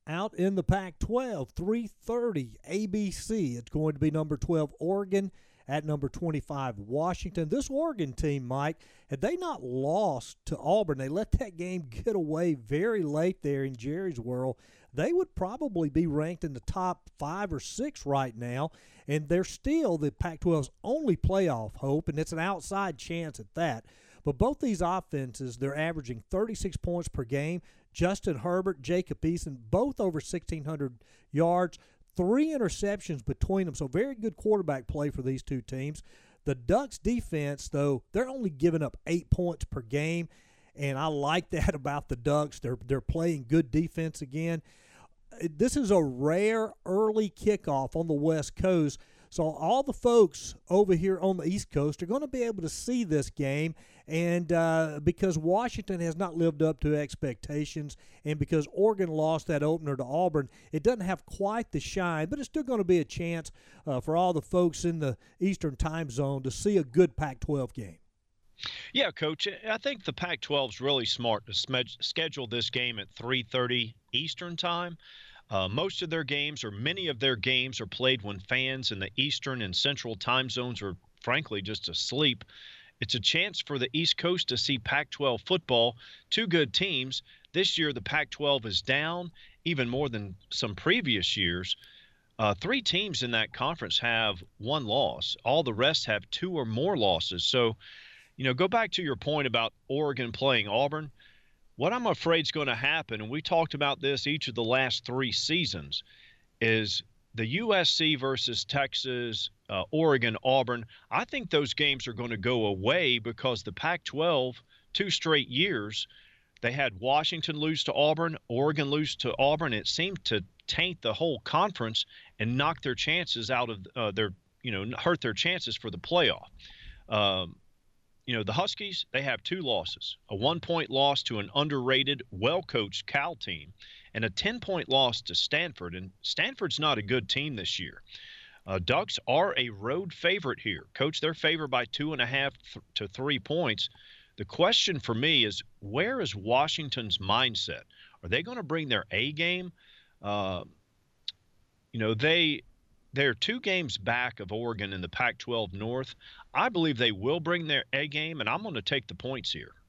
Out in the Pac-12, 3:30 ABC. It's going to be number 12 Oregon at number 25 Washington. This Oregon team, Mike, had they not lost to Auburn, they let that game get away very late there in Jerry's world, they would probably be ranked in the top 5 or 6 right now, and they're still the Pac-12's only playoff hope, and it's an outside chance at that. But both these offenses, they're averaging 36 points per game. Justin Herbert, Jacob Eason, both over 1,600 yards, 3 interceptions between them. So very good quarterback play for these two teams. The Ducks defense, though, they're only giving up 8 points per game, and I like that about the Ducks. They're playing good defense again. This is a rare early kickoff on the West Coast, so all the folks over here on the East Coast are going to be able to see this game, and because Washington has not lived up to expectations, and because Oregon lost that opener to Auburn, it doesn't have quite the shine, but it's still going to be a chance for all the folks in the Eastern time zone to see a good Pac-12 game. Yeah, Coach, I think the Pac-12 is really smart to schedule this game at 3:30 Eastern time. Most of their games, or many of their games, are played when fans in the Eastern and Central time zones are, frankly, just asleep. It's a chance for the East Coast to see Pac-12 football. Two good teams. This year, the Pac-12 is down even more than some previous years. 3 teams in that conference have 1 loss. All the rest have 2 or more losses. So, go back to your point about Oregon playing Auburn. What I'm afraid is going to happen, and we talked about this each of the last 3 seasons, is the USC versus Texas, Oregon, Auburn. I think those games are going to go away because the Pac-12, 2 straight years, they had Washington lose to Auburn, Oregon lose to Auburn. It seemed to taint the whole conference and knock their chances out of hurt their chances for the playoff. The Huskies, they have 2 losses, a 1-point loss to an underrated, well-coached Cal team, and a 10-point loss to Stanford. And Stanford's not a good team this year. Ducks are a road favorite here. Coach, they're favored by 2.5 to 3 points. The question for me is, where is Washington's mindset? Are they going to bring their A game? They're 2 games back of Oregon in the Pac-12 North. I believe they will bring their A game, and I'm going to take the points here.